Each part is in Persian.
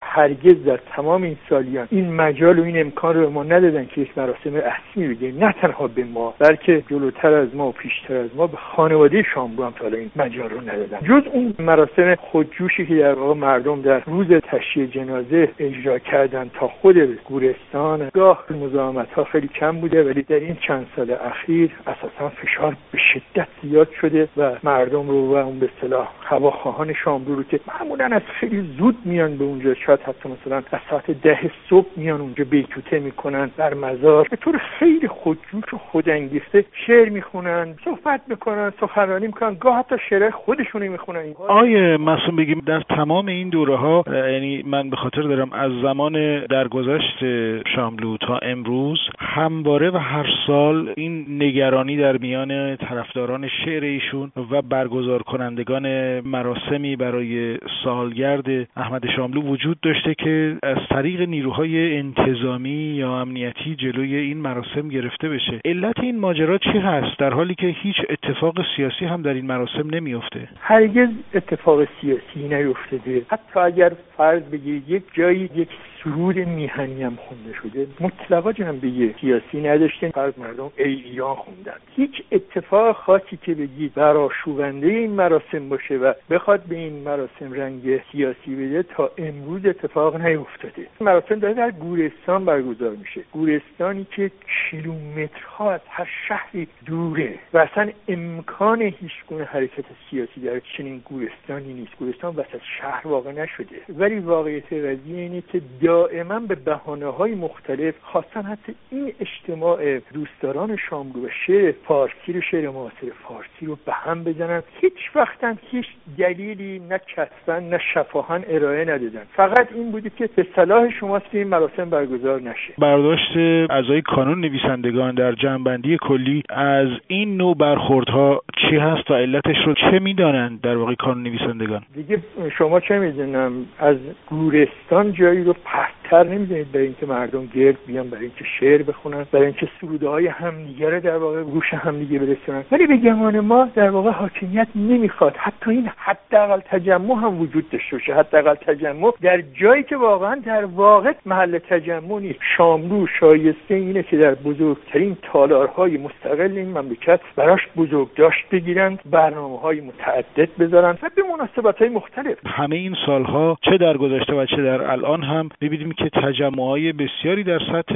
هرگز در تمام این سالیان این مجال و این امکان رو ما ندادن که یک مراسم رسمی بگیم، نه تنها به ما بلکه جلوتر از ما و پیشتر از ما به خانواده شاملو هم تا این مجال رو ندادن. جز اون مراسم خودجوشی که در واقع مردم در روز تشییع جنازه اجرا کردن تا خود گورستان، گاه مزاحمت‌ها خیلی کم بوده، ولی در این چند سال اخیر اساسا فشار به شدت زیاد شده و مردم رو و اون به اصطلاح هواخواهان شاملو رو که معمولا از خیلی زود میان به اونجا، شاید حتی مثلا از ساعت 10 صبح میان اونجا بیتوته میکنن در مزار، به طور خیلی خودجوش و خودانگیخته شعر میخونن، صحبت میکنن، سخنرانی میکنن، گاه حتی شعر خودشون میخونن. آیه معصوم بگیم در تمام این دوره ها، یعنی من به خاطر دارم از زمان درگذشت شاملو تا امروز همواره و هر سال این نگرانی در میان طرفداران شعر ایشون و برگزار کنندگان مراسمی برای سالگرد احمد شاملو وجود داشته که از طریق نیروهای انتظامی یا امنیتی جلوی این مراسم گرفته بشه. علت این ماجرا چی هست در حالی که هیچ اتفاق سیاسی هم در این مراسم نمیفته؟ هرگز اتفاق سیاسی نیفتاده. حتی اگر فرض بگیرید یک جایی یک سرود میهنی هم خونده شده، مطلقا جنبه سیاسی نداشته، فرض مردم ای ایران خوندن. هیچ اتفاق خاصی که بگید برآشوبنده این مراسم باشه و بخواد به این مراسم رنگ سیاسی بده تا امروز اتفاق نیفتاده. مراسم داره در گورستان برگزار میشه، گورستانی که کیلومترها از هر شهری دوره و اصلا امکان هیچ گونه حرکت سیاسی در چنین گورستانی نیست. گورستان وسط شهر واقع نشده، ولی واقعیت قضیه اینه که دائما به بهانه‌های مختلف خواستن حتی این اجتماع دوستداران شاملو و شعر فارسی رو، شعر معاصر فارسی رو به هم بزنن. هیچ وقت هم هیچ دلیلی نه کسباً نه شفاهاً ارائه ندادن. فقط این بوده که به صلاح شماست که این مراسم برگزار نشه. برداشت اعضای کانون نویسندگان در جمع‌بندی کلی از این نوع برخوردها چی هست و علتش رو چه میدانند در واقع کانون نویسندگان؟ دیگه شما چه میدونم، از گورستان جایی رو پرتر نمیدونید برای اینکه مردم گرد بیان، برای اینکه شعر بخونن، برای اینکه سرودهای همدیگه رو در واقع گوش همدیگه برسونن. ولی به گمان ما در واقع حاکمیت نمیخواد حتی این حداقل تجمع هم وجود داشته باشه. حداقل تجمع در جایی که واقعا در واقع محل تجمع نیست. شاملو شایسته اینه که در بزرگترین تالارهای مستقل این مملکت براش بزرگداشت بگیرن، برنامه‌های متعدد بذارن و به مناسبت‌های مختلف. همه این سالها چه در گذشته و چه در الان هم می‌بینیم که تجمع‌های بسیاری در سطح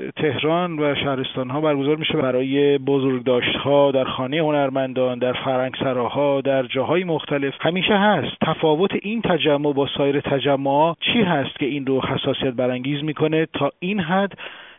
تهران و شهرستان‌ها برگزار میشه برای بزرگداشت‌ها در خانه هنرمندان، در فرهنگسراها، در جاهای مختلف. همیشه هست. تفاوت این تجمع با سایر تجمع‌ها چی هست که این رو حساسیت برانگیز میکنه تا این حد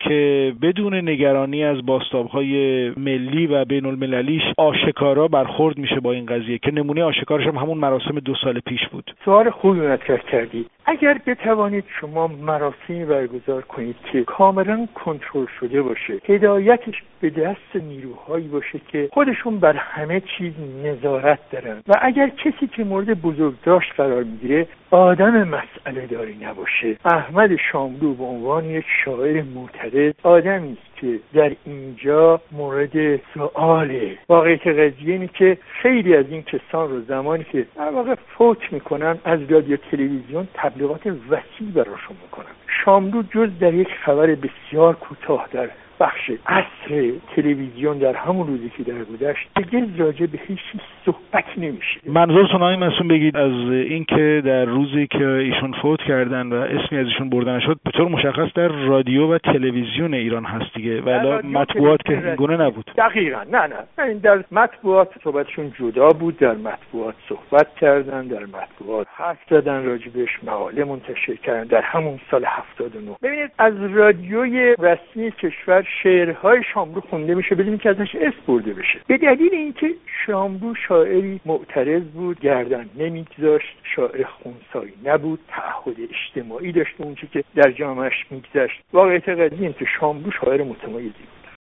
که بدون نگرانی از بازتاب‌های ملی و بین‌المللیش آشکارا برخورد میشه با این قضیه که نمونه آشکارش هم همون مراسم 2 سال پیش بود؟ سوال خوبی مطرح کردید. اگر بتوانید شما مراسمی برگزار کنید که کاملا کنترل شده باشه، هدایتش به دست نیروهایی باشه که خودشون بر همه چیز نظارت دارن و اگر کسی که مورد بزرگداشت قرار میگیره آدم مسئله داری نباشه، احمد شاملو به عنوان یک شاعر معترض آدمی است که در اینجا مورد سؤاله. واقعیت قضیه اینه که خیلی از این کسان رو زمانی که در واقع فوت میکنن از رادیو تلویزیون تبلیغات وسیع براشون میکنن. شاملو جز در یک خبر بسیار کوتاه در بخش عصر تلویزیون در همون روزی که در گذشت دیگه راجع به هیچ صحبتی نمیشه. منظورتون آقای معصوم بگید از این که در روزی که ایشون فوت کردن و اسمی از ایشون بردن شد به طور مشخص در رادیو و تلویزیون ایران هست دیگه، ولی مطبوعات که این گونه نبود. دقیقاً نه در مطبوعات صحبتشون جدا بود، در مطبوعات صحبت کردن، در مطبوعات حرف زدن، راجبش مقاله منتشر کردن در همون سال 79. ببینید از رادیوی رسمی کشور شعرهای شاملو خونده میشه بدون که ازش اسم برده بشه، به دلیل اینکه شاملو شاعری معترض بود، گردن نمیگذاشت، شاعر خونسایی نبود، تعهد اجتماعی داشت اون چیزی که در جامعهش میگذشت. واقعیت قضیه اینه که شاملو شاعر متمایزی بود.